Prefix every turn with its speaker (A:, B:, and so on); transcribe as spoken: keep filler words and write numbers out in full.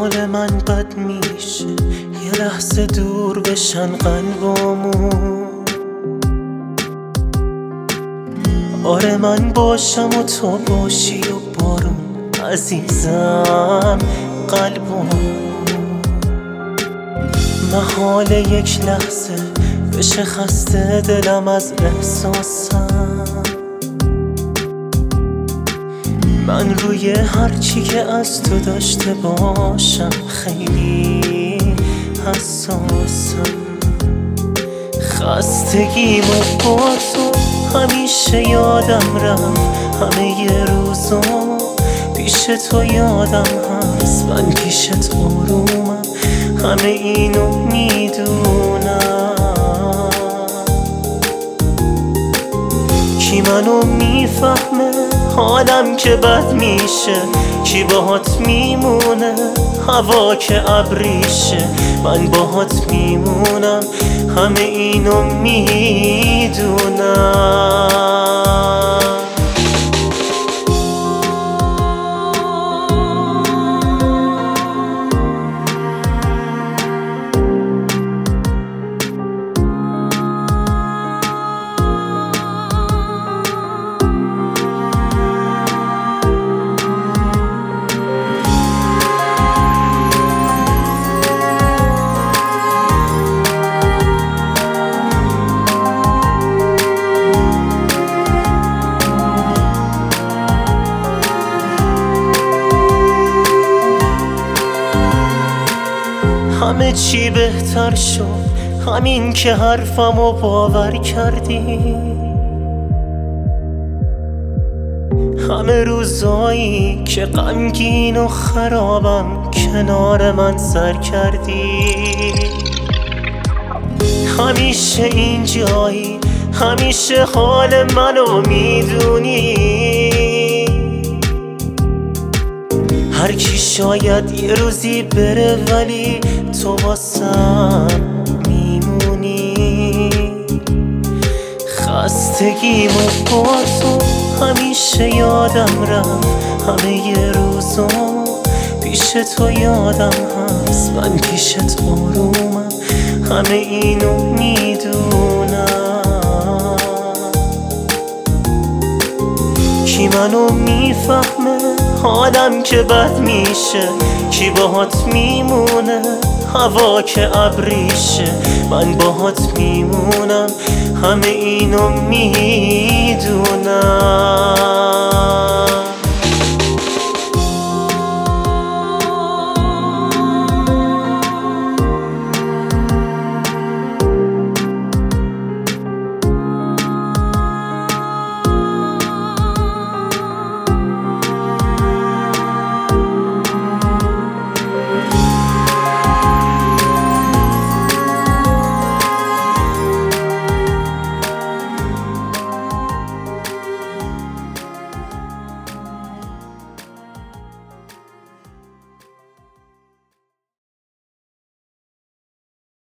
A: حال من بد میشه یه لحظه دور بشن قلبامون. آره من باشم و تو باشی و بارون عزیزم قلبمون. محال یک لحظه بشه خسته دلم از احساسم. من روی هرچی که از تو داشته باشم خیلی حساسم. خستگیمو با تو همیشه یادم رفت، همه ی روزامو پیش تو یادم هست. من پیشت آرومم همه اینو میدونم. کی منو میفهمه حالم که بد میشه؟ کی باهات میمونه هوا که ابریشه؟ من باهات میمونم همه اینو میدونم. همه چی بهتر شد همین که حرفمو باور کردی. همه روزایی که غمگین و خرابم کنار من سر کردی. همیشه اینجایی همیشه حال منو میدونی. هر کی شاید یه روزی بره ولی تو واسم میمونی. خستگیمو با تو همیشه یادم رفت، همه ی روزامو پیش تو یادم هست. من پیشت آرومم همه اینو میدونم. کی منو میفهمه حالم که بد میشه؟ کی باهات میمونه هوا که ابریشه؟ من باهات میمونم همه اینو میدونم.